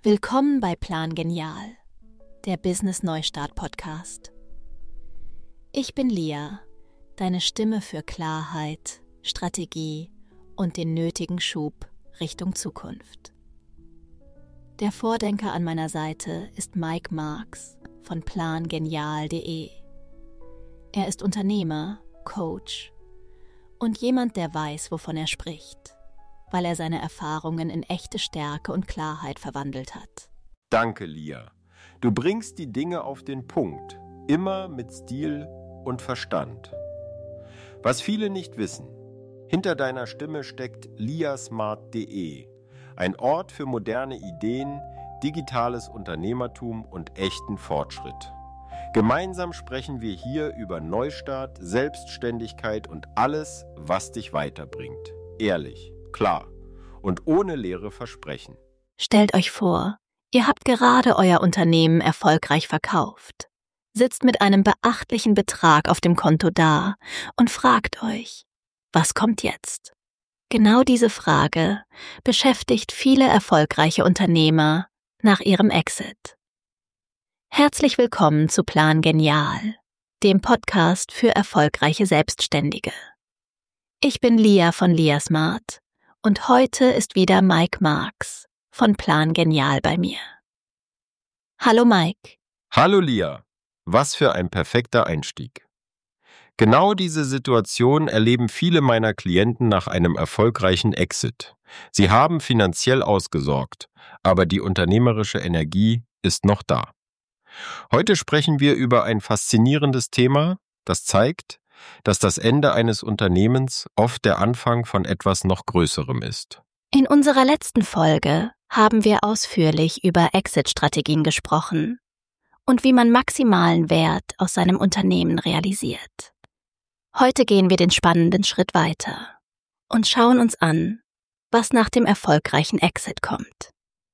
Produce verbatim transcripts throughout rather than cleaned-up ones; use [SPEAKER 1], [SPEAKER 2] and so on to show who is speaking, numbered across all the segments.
[SPEAKER 1] Willkommen bei Plan Genial, der Business Neustart Podcast. Ich bin Lia, deine Stimme für Klarheit, Strategie und den nötigen Schub Richtung Zukunft. Der Vordenker an meiner Seite ist Mike Marks von plan genial punkt de. Er ist Unternehmer, Coach und jemand, der weiß, wovon er spricht, weil er seine Erfahrungen in echte Stärke und Klarheit verwandelt hat.
[SPEAKER 2] Danke, Lia. Du bringst die Dinge auf den Punkt, immer mit Stil und Verstand. Was viele nicht wissen, hinter deiner Stimme steckt liasmart punkt de, ein Ort für moderne Ideen, digitales Unternehmertum und echten Fortschritt. Gemeinsam sprechen wir hier über Neustart, Selbstständigkeit und alles, was dich weiterbringt. Ehrlich, klar und ohne leere Versprechen.
[SPEAKER 1] Stellt euch vor, ihr habt gerade euer Unternehmen erfolgreich verkauft, sitzt mit einem beachtlichen Betrag auf dem Konto da und fragt euch, was kommt jetzt? Genau diese Frage beschäftigt viele erfolgreiche Unternehmer nach ihrem Exit. Herzlich willkommen zu Plan Genial, dem Podcast für erfolgreiche Selbstständige. Ich bin Lia von Liasmart und heute ist wieder Mike Marks von Plan Genial bei mir. Hallo Mike.
[SPEAKER 2] Hallo Lia, was für ein perfekter Einstieg. Genau diese Situation erleben viele meiner Klienten nach einem erfolgreichen Exit. Sie haben finanziell ausgesorgt, aber die unternehmerische Energie ist noch da. Heute sprechen wir über ein faszinierendes Thema, das zeigt, dass das Ende eines Unternehmens oft der Anfang von etwas noch Größerem ist.
[SPEAKER 1] In unserer letzten Folge haben wir ausführlich über Exit-Strategien gesprochen und wie man maximalen Wert aus seinem Unternehmen realisiert. Heute gehen wir den spannenden Schritt weiter und schauen uns an, was nach dem erfolgreichen Exit kommt.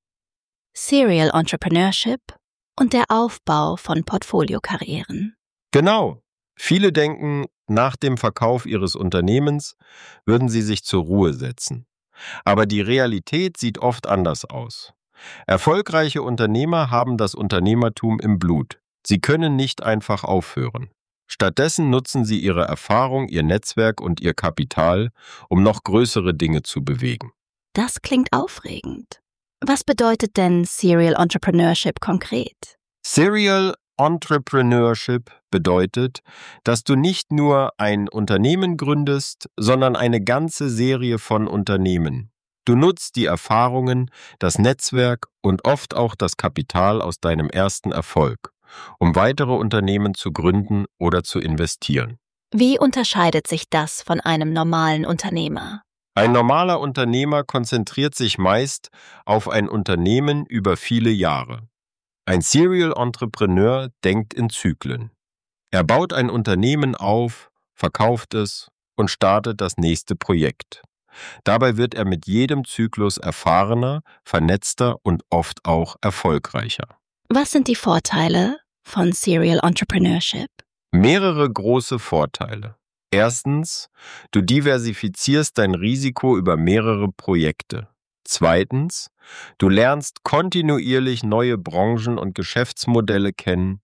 [SPEAKER 1] Serial Entrepreneurship und der Aufbau von Portfoliokarrieren.
[SPEAKER 2] Genau. Viele denken, nach dem Verkauf ihres Unternehmens würden sie sich zur Ruhe setzen. Aber die Realität sieht oft anders aus. Erfolgreiche Unternehmer haben das Unternehmertum im Blut. Sie können nicht einfach aufhören. Stattdessen nutzen sie ihre Erfahrung, ihr Netzwerk und ihr Kapital, um noch größere Dinge zu bewegen.
[SPEAKER 1] Das klingt aufregend. Was bedeutet denn Serial Entrepreneurship konkret?
[SPEAKER 2] Serial Entrepreneurship bedeutet, dass du nicht nur ein Unternehmen gründest, sondern eine ganze Serie von Unternehmen. Du nutzt die Erfahrungen, das Netzwerk und oft auch das Kapital aus deinem ersten Erfolg, um weitere Unternehmen zu gründen oder zu investieren.
[SPEAKER 1] Wie unterscheidet sich das von einem normalen Unternehmer?
[SPEAKER 2] Ein normaler Unternehmer konzentriert sich meist auf ein Unternehmen über viele Jahre. Ein Serial Entrepreneur denkt in Zyklen. Er baut ein Unternehmen auf, verkauft es und startet das nächste Projekt. Dabei wird er mit jedem Zyklus erfahrener, vernetzter und oft auch erfolgreicher.
[SPEAKER 1] Was sind die Vorteile von Serial Entrepreneurship?
[SPEAKER 2] Mehrere große Vorteile. Erstens, du diversifizierst dein Risiko über mehrere Projekte. Zweitens, du lernst kontinuierlich neue Branchen und Geschäftsmodelle kennen.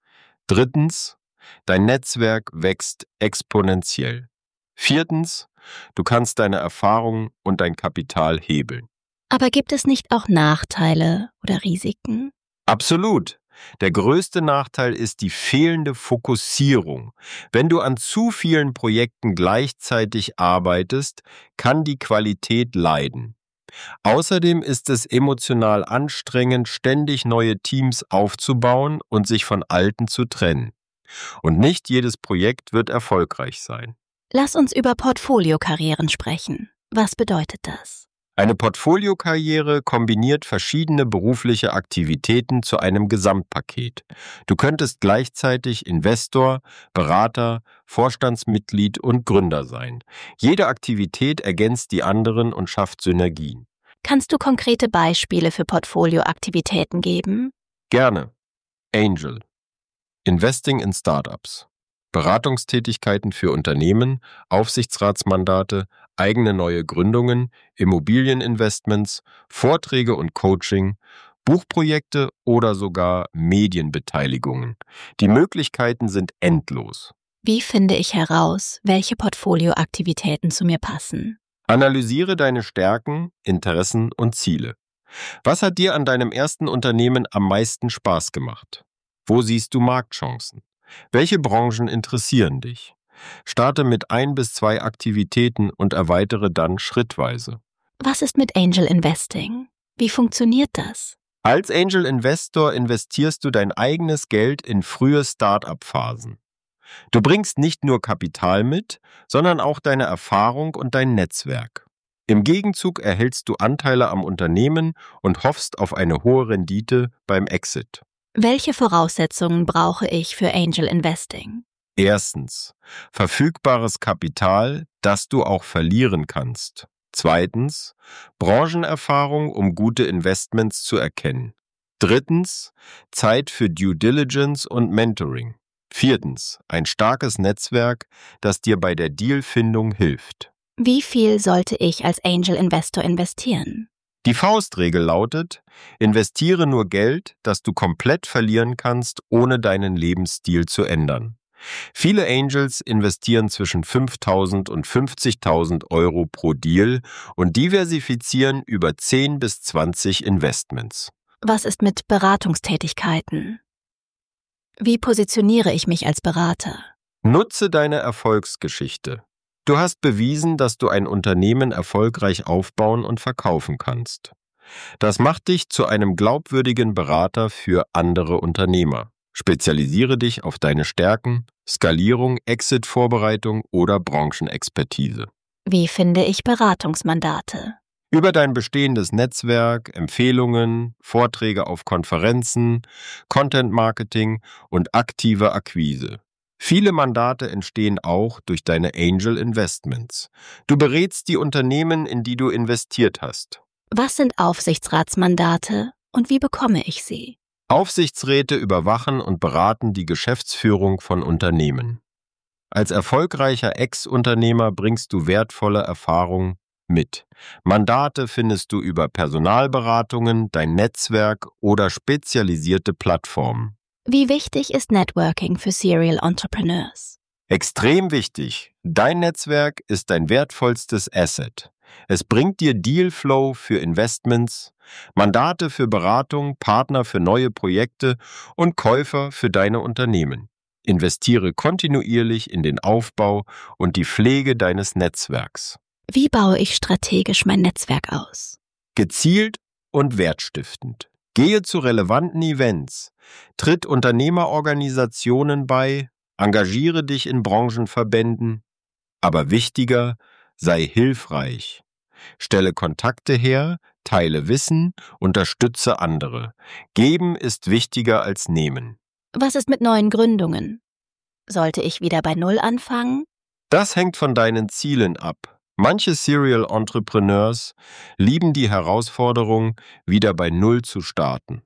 [SPEAKER 2] Drittens, dein Netzwerk wächst exponentiell. Viertens, du kannst deine Erfahrung und dein Kapital hebeln.
[SPEAKER 1] Aber gibt es nicht auch Nachteile oder Risiken?
[SPEAKER 2] Absolut. Der größte Nachteil ist die fehlende Fokussierung. Wenn du an zu vielen Projekten gleichzeitig arbeitest, kann die Qualität leiden. Außerdem ist es emotional anstrengend, ständig neue Teams aufzubauen und sich von alten zu trennen. Und nicht jedes Projekt wird erfolgreich sein.
[SPEAKER 1] Lass uns über Portfoliokarrieren sprechen. Was bedeutet das?
[SPEAKER 2] Eine Portfoliokarriere kombiniert verschiedene berufliche Aktivitäten zu einem Gesamtpaket. Du könntest gleichzeitig Investor, Berater, Vorstandsmitglied und Gründer sein. Jede Aktivität ergänzt die anderen und schafft Synergien.
[SPEAKER 1] Kannst du konkrete Beispiele für Portfolioaktivitäten geben?
[SPEAKER 2] Gerne. Angel. Investing in Startups. Beratungstätigkeiten für Unternehmen, Aufsichtsratsmandate, eigene neue Gründungen, Immobilieninvestments, Vorträge und Coaching, Buchprojekte oder sogar Medienbeteiligungen. Die Möglichkeiten sind endlos.
[SPEAKER 1] Wie finde ich heraus, welche Portfolioaktivitäten zu mir passen?
[SPEAKER 2] Analysiere deine Stärken, Interessen und Ziele. Was hat dir an deinem ersten Unternehmen am meisten Spaß gemacht? Wo siehst du Marktchancen? Welche Branchen interessieren dich? Starte mit ein bis zwei Aktivitäten und erweitere dann schrittweise.
[SPEAKER 1] Was ist mit Angel Investing? Wie funktioniert das?
[SPEAKER 2] Als Angel Investor investierst du dein eigenes Geld in frühe Start-up-Phasen. Du bringst nicht nur Kapital mit, sondern auch deine Erfahrung und dein Netzwerk. Im Gegenzug erhältst du Anteile am Unternehmen und hoffst auf eine hohe Rendite beim Exit.
[SPEAKER 1] Welche Voraussetzungen brauche ich für Angel Investing?
[SPEAKER 2] Erstens, verfügbares Kapital, das du auch verlieren kannst. Zweitens, Branchenerfahrung, um gute Investments zu erkennen. Drittens, Zeit für Due Diligence und Mentoring. Viertens, ein starkes Netzwerk, das dir bei der Dealfindung hilft.
[SPEAKER 1] Wie viel sollte ich als Angel Investor investieren?
[SPEAKER 2] Die Faustregel lautet, investiere nur Geld, das du komplett verlieren kannst, ohne deinen Lebensstil zu ändern. Viele Angels investieren zwischen fünftausend und fünfzigtausend Euro pro Deal und diversifizieren über zehn bis zwanzig Investments.
[SPEAKER 1] Was ist mit Beratungstätigkeiten? Wie positioniere ich mich als Berater?
[SPEAKER 2] Nutze deine Erfolgsgeschichte. Du hast bewiesen, dass du ein Unternehmen erfolgreich aufbauen und verkaufen kannst. Das macht dich zu einem glaubwürdigen Berater für andere Unternehmer. Spezialisiere dich auf deine Stärken, Skalierung, Exit-Vorbereitung oder Branchenexpertise.
[SPEAKER 1] Wie finde ich Beratungsmandate?
[SPEAKER 2] Über dein bestehendes Netzwerk, Empfehlungen, Vorträge auf Konferenzen, Content-Marketing und aktive Akquise. Viele Mandate entstehen auch durch deine Angel Investments. Du berätst die Unternehmen, in die du investiert hast.
[SPEAKER 1] Was sind Aufsichtsratsmandate und wie bekomme ich sie?
[SPEAKER 2] Aufsichtsräte überwachen und beraten die Geschäftsführung von Unternehmen. Als erfolgreicher Ex-Unternehmer bringst du wertvolle Erfahrung mit. Mandate findest du über Personalberatungen, dein Netzwerk oder spezialisierte Plattformen.
[SPEAKER 1] Wie wichtig ist Networking für Serial Entrepreneurs?
[SPEAKER 2] Extrem wichtig. Dein Netzwerk ist dein wertvollstes Asset. Es bringt dir Dealflow für Investments, Mandate für Beratung, Partner für neue Projekte und Käufer für deine Unternehmen. Investiere kontinuierlich in den Aufbau und die Pflege deines Netzwerks.
[SPEAKER 1] Wie baue ich strategisch mein Netzwerk aus?
[SPEAKER 2] Gezielt und wertstiftend. Gehe zu relevanten Events, tritt Unternehmerorganisationen bei, engagiere dich in Branchenverbänden. Aber wichtiger, sei hilfreich. Stelle Kontakte her, teile Wissen, unterstütze andere. Geben ist wichtiger als nehmen.
[SPEAKER 1] Was ist mit neuen Gründungen? Sollte ich wieder bei Null anfangen?
[SPEAKER 2] Das hängt von deinen Zielen ab. Manche Serial Entrepreneurs lieben die Herausforderung, wieder bei Null zu starten.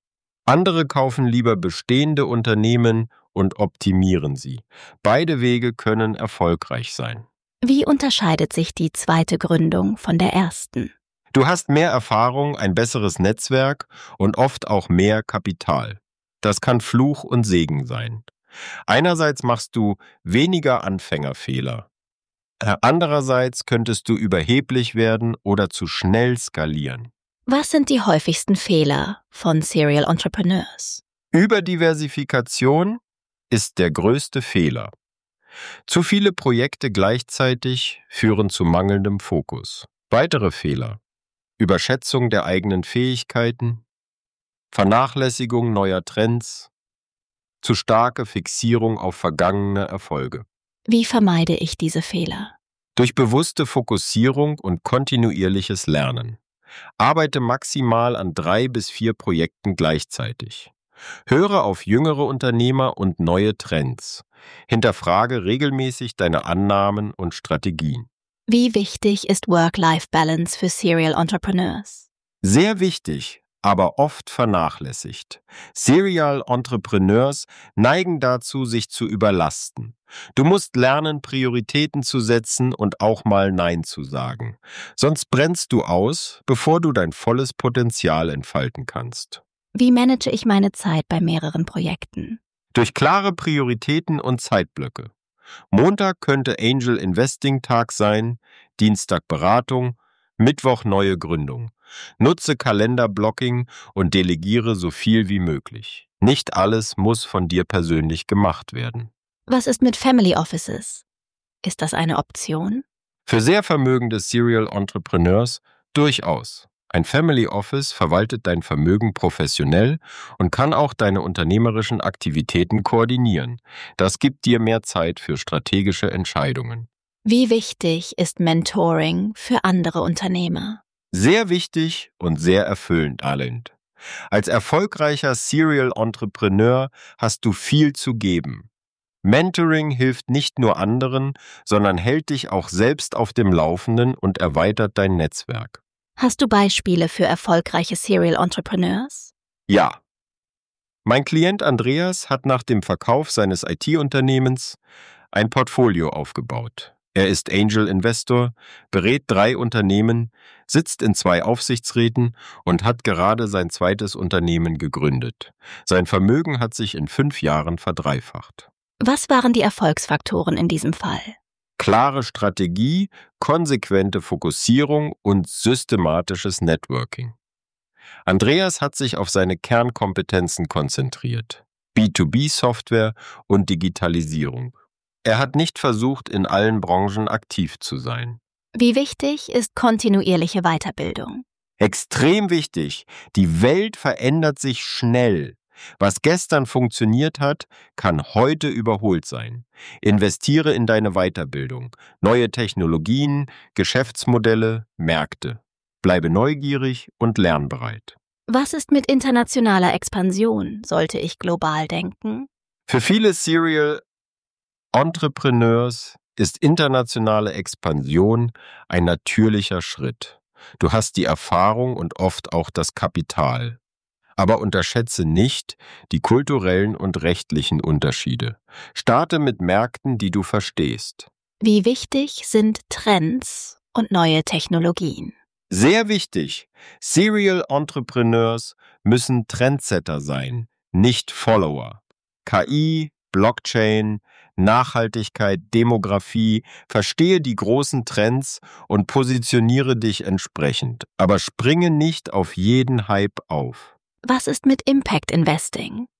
[SPEAKER 2] Andere kaufen lieber bestehende Unternehmen und optimieren sie. Beide Wege können erfolgreich sein.
[SPEAKER 1] Wie unterscheidet sich die zweite Gründung von der ersten?
[SPEAKER 2] Du hast mehr Erfahrung, ein besseres Netzwerk und oft auch mehr Kapital. Das kann Fluch und Segen sein. Einerseits machst du weniger Anfängerfehler. Andererseits könntest du überheblich werden oder zu schnell skalieren.
[SPEAKER 1] Was sind die häufigsten Fehler von Serial Entrepreneurs?
[SPEAKER 2] Überdiversifikation ist der größte Fehler. Zu viele Projekte gleichzeitig führen zu mangelndem Fokus. Weitere Fehler: Überschätzung der eigenen Fähigkeiten, Vernachlässigung neuer Trends, zu starke Fixierung auf vergangene Erfolge.
[SPEAKER 1] Wie vermeide ich diese Fehler?
[SPEAKER 2] Durch bewusste Fokussierung und kontinuierliches Lernen. Arbeite maximal an drei bis vier Projekten gleichzeitig. Höre auf jüngere Unternehmer und neue Trends. Hinterfrage regelmäßig deine Annahmen und Strategien.
[SPEAKER 1] Wie wichtig ist Work-Life-Balance für Serial Entrepreneurs?
[SPEAKER 2] Sehr wichtig. aber oft vernachlässigt. Serial Entrepreneurs neigen dazu, sich zu überlasten. Du musst lernen, Prioritäten zu setzen und auch mal Nein zu sagen. Sonst brennst du aus, bevor du dein volles Potenzial entfalten kannst.
[SPEAKER 1] Wie manage ich meine Zeit bei mehreren Projekten?
[SPEAKER 2] Durch klare Prioritäten und Zeitblöcke. Montag könnte Angel Investing Tag sein, Dienstag Beratung, Mittwoch neue Gründung. Nutze Kalenderblocking und delegiere so viel wie möglich. Nicht alles muss von dir persönlich gemacht werden.
[SPEAKER 1] Was ist mit Family Offices? Ist das eine Option?
[SPEAKER 2] Für sehr vermögende Serial Entrepreneurs durchaus. Ein Family Office verwaltet dein Vermögen professionell und kann auch deine unternehmerischen Aktivitäten koordinieren. Das gibt dir mehr Zeit für strategische Entscheidungen.
[SPEAKER 1] Wie wichtig ist Mentoring für andere Unternehmer?
[SPEAKER 2] Sehr wichtig und sehr erfüllend, Arlind. Als erfolgreicher Serial Entrepreneur hast du viel zu geben. Mentoring hilft nicht nur anderen, sondern hält dich auch selbst auf dem Laufenden und erweitert dein Netzwerk.
[SPEAKER 1] Hast du Beispiele für erfolgreiche Serial Entrepreneurs?
[SPEAKER 2] Ja. Mein Klient Andreas hat nach dem Verkauf seines I T-Unternehmens ein Portfolio aufgebaut. Er ist Angel Investor, berät drei Unternehmen, sitzt in zwei Aufsichtsräten und hat gerade sein zweites Unternehmen gegründet. Sein Vermögen hat sich in fünf Jahren verdreifacht.
[SPEAKER 1] Was waren die Erfolgsfaktoren in diesem Fall?
[SPEAKER 2] Klare Strategie, konsequente Fokussierung und systematisches Networking. Andreas hat sich auf seine Kernkompetenzen konzentriert: B zwei B Software und Digitalisierung. Er hat nicht versucht, in allen Branchen aktiv zu sein.
[SPEAKER 1] Wie wichtig ist kontinuierliche Weiterbildung?
[SPEAKER 2] Extrem wichtig. Die Welt verändert sich schnell. Was gestern funktioniert hat, kann heute überholt sein. Investiere in deine Weiterbildung, neue Technologien, Geschäftsmodelle, Märkte. Bleibe neugierig und lernbereit.
[SPEAKER 1] Was ist mit internationaler Expansion? Sollte ich global denken?
[SPEAKER 2] Für viele Serial Entrepreneurs ist internationale Expansion ein natürlicher Schritt. Du hast die Erfahrung und oft auch das Kapital. Aber unterschätze nicht die kulturellen und rechtlichen Unterschiede. Starte mit Märkten, die du verstehst.
[SPEAKER 1] Wie wichtig sind Trends und neue Technologien?
[SPEAKER 2] Sehr wichtig. Serial Entrepreneurs müssen Trendsetter sein, nicht Follower. K I, Blockchain, Nachhaltigkeit, Demografie, verstehe die großen Trends und positioniere dich entsprechend. Aber springe nicht auf jeden Hype auf.
[SPEAKER 1] Was ist mit Impact Investing?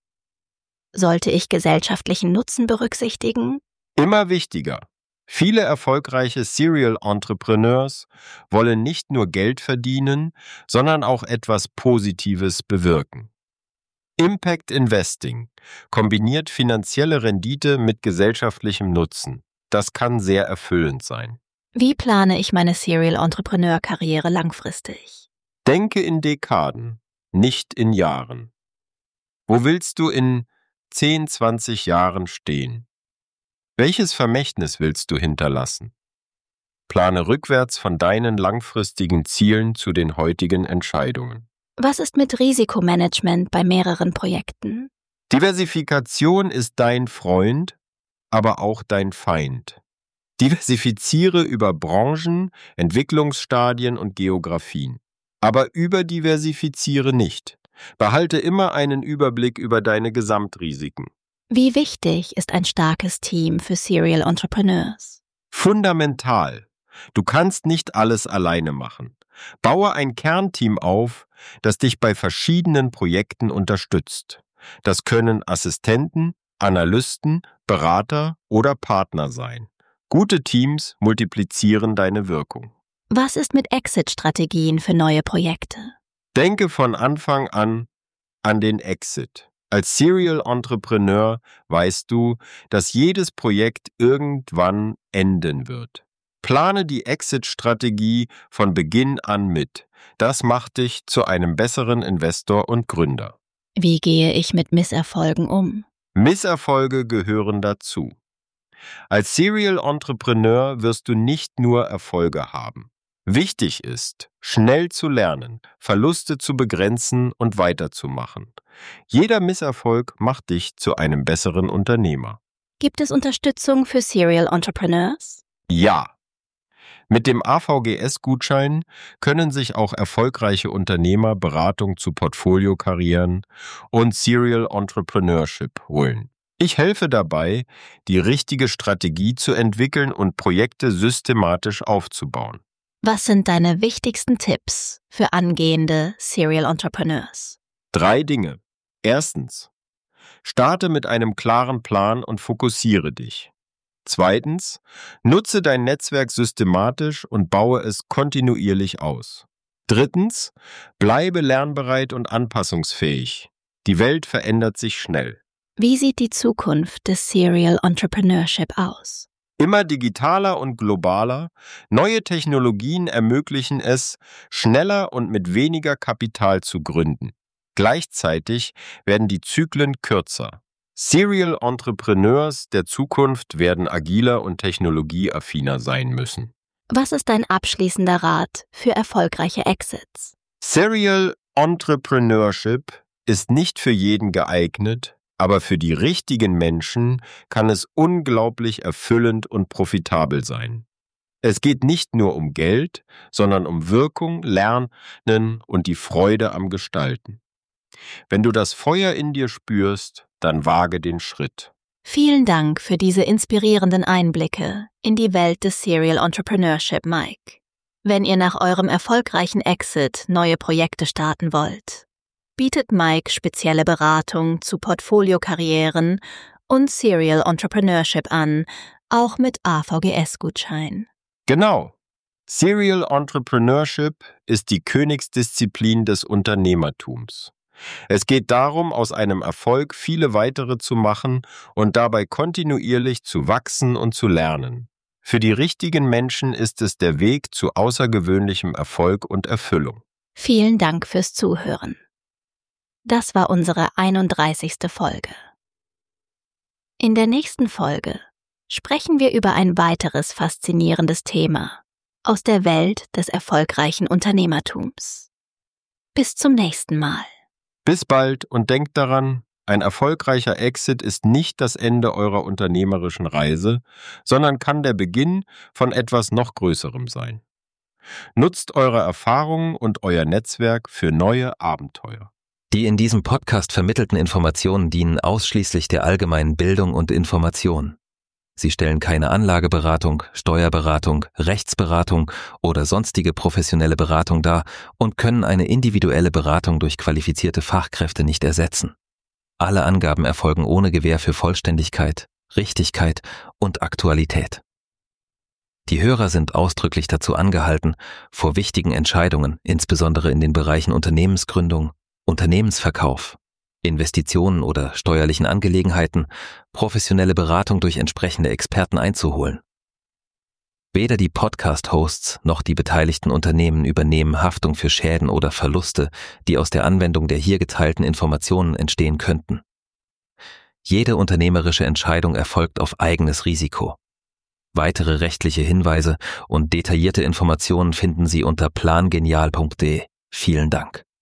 [SPEAKER 1] Sollte ich gesellschaftlichen Nutzen berücksichtigen?
[SPEAKER 2] Immer wichtiger. Viele erfolgreiche Serial Entrepreneurs wollen nicht nur Geld verdienen, sondern auch etwas Positives bewirken. Impact Investing kombiniert finanzielle Rendite mit gesellschaftlichem Nutzen. Das kann sehr erfüllend sein.
[SPEAKER 1] Wie plane ich meine Serial Entrepreneur-Karriere langfristig?
[SPEAKER 2] Denke in Dekaden, nicht in Jahren. Wo willst du in zehn, zwanzig Jahren stehen? Welches Vermächtnis willst du hinterlassen? Plane rückwärts von deinen langfristigen Zielen zu den heutigen Entscheidungen.
[SPEAKER 1] Was ist mit Risikomanagement bei mehreren Projekten?
[SPEAKER 2] Diversifikation ist dein Freund, aber auch dein Feind. Diversifiziere über Branchen, Entwicklungsstadien und Geografien. Aber überdiversifiziere nicht. Behalte immer einen Überblick über deine Gesamtrisiken.
[SPEAKER 1] Wie wichtig ist ein starkes Team für Serial Entrepreneurs?
[SPEAKER 2] Fundamental. Du kannst nicht alles alleine machen. Baue ein Kernteam auf, das dich bei verschiedenen Projekten unterstützt. Das können Assistenten, Analysten, Berater oder Partner sein. Gute Teams multiplizieren deine Wirkung.
[SPEAKER 1] Was ist mit Exit-Strategien für neue Projekte?
[SPEAKER 2] Denke von Anfang an an den Exit. Als Serial Entrepreneur weißt du, dass jedes Projekt irgendwann enden wird. Plane die Exit-Strategie von Beginn an mit. Das macht dich zu einem besseren Investor und Gründer.
[SPEAKER 1] Wie gehe ich mit Misserfolgen um?
[SPEAKER 2] Misserfolge gehören dazu. Als Serial Entrepreneur wirst du nicht nur Erfolge haben. Wichtig ist, schnell zu lernen, Verluste zu begrenzen und weiterzumachen. Jeder Misserfolg macht dich zu einem besseren Unternehmer.
[SPEAKER 1] Gibt es Unterstützung für Serial Entrepreneurs?
[SPEAKER 2] Ja. Mit dem A V G S-Gutschein können sich auch erfolgreiche Unternehmer Beratung zu Portfoliokarrieren und Serial Entrepreneurship holen. Ich helfe dabei, die richtige Strategie zu entwickeln und Projekte systematisch aufzubauen.
[SPEAKER 1] Was sind deine wichtigsten Tipps für angehende Serial Entrepreneurs?
[SPEAKER 2] Drei Dinge. Erstens, starte mit einem klaren Plan und fokussiere dich. Zweitens, nutze dein Netzwerk systematisch und baue es kontinuierlich aus. Drittens, bleibe lernbereit und anpassungsfähig. Die Welt verändert sich schnell.
[SPEAKER 1] Wie sieht die Zukunft des Serial Entrepreneurship aus?
[SPEAKER 2] Immer digitaler und globaler, neue Technologien ermöglichen es, schneller und mit weniger Kapital zu gründen. Gleichzeitig werden die Zyklen kürzer. Serial Entrepreneurs der Zukunft werden agiler und technologieaffiner sein müssen.
[SPEAKER 1] Was ist dein abschließender Rat für erfolgreiche Exits?
[SPEAKER 2] Serial Entrepreneurship ist nicht für jeden geeignet, aber für die richtigen Menschen kann es unglaublich erfüllend und profitabel sein. Es geht nicht nur um Geld, sondern um Wirkung, Lernen und die Freude am Gestalten. Wenn du das Feuer in dir spürst, dann wage den Schritt.
[SPEAKER 1] Vielen Dank für diese inspirierenden Einblicke in die Welt des Serial Entrepreneurship, Mike. Wenn ihr nach eurem erfolgreichen Exit neue Projekte starten wollt, bietet Mike spezielle Beratung zu Portfoliokarrieren und Serial Entrepreneurship an, auch mit A V G S-Gutschein.
[SPEAKER 2] Genau. Serial Entrepreneurship ist die Königsdisziplin des Unternehmertums. Es geht darum, aus einem Erfolg viele weitere zu machen und dabei kontinuierlich zu wachsen und zu lernen. Für die richtigen Menschen ist es der Weg zu außergewöhnlichem Erfolg und Erfüllung.
[SPEAKER 1] Vielen Dank fürs Zuhören. Das war unsere einunddreißigste Folge. In der nächsten Folge sprechen wir über ein weiteres faszinierendes Thema aus der Welt des erfolgreichen Unternehmertums. Bis zum nächsten Mal.
[SPEAKER 2] Bis bald und denkt daran, ein erfolgreicher Exit ist nicht das Ende eurer unternehmerischen Reise, sondern kann der Beginn von etwas noch Größerem sein. Nutzt eure Erfahrungen und euer Netzwerk für neue Abenteuer.
[SPEAKER 3] Die in diesem Podcast vermittelten Informationen dienen ausschließlich der allgemeinen Bildung und Information. Sie stellen keine Anlageberatung, Steuerberatung, Rechtsberatung oder sonstige professionelle Beratung dar und können eine individuelle Beratung durch qualifizierte Fachkräfte nicht ersetzen. Alle Angaben erfolgen ohne Gewähr für Vollständigkeit, Richtigkeit und Aktualität. Die Hörer sind ausdrücklich dazu angehalten, vor wichtigen Entscheidungen, insbesondere in den Bereichen Unternehmensgründung, Unternehmensverkauf, Investitionen oder steuerlichen Angelegenheiten, professionelle Beratung durch entsprechende Experten einzuholen. Weder die Podcast-Hosts noch die beteiligten Unternehmen übernehmen Haftung für Schäden oder Verluste, die aus der Anwendung der hier geteilten Informationen entstehen könnten. Jede unternehmerische Entscheidung erfolgt auf eigenes Risiko. Weitere rechtliche Hinweise und detaillierte Informationen finden Sie unter plangenial punkt de. Vielen Dank.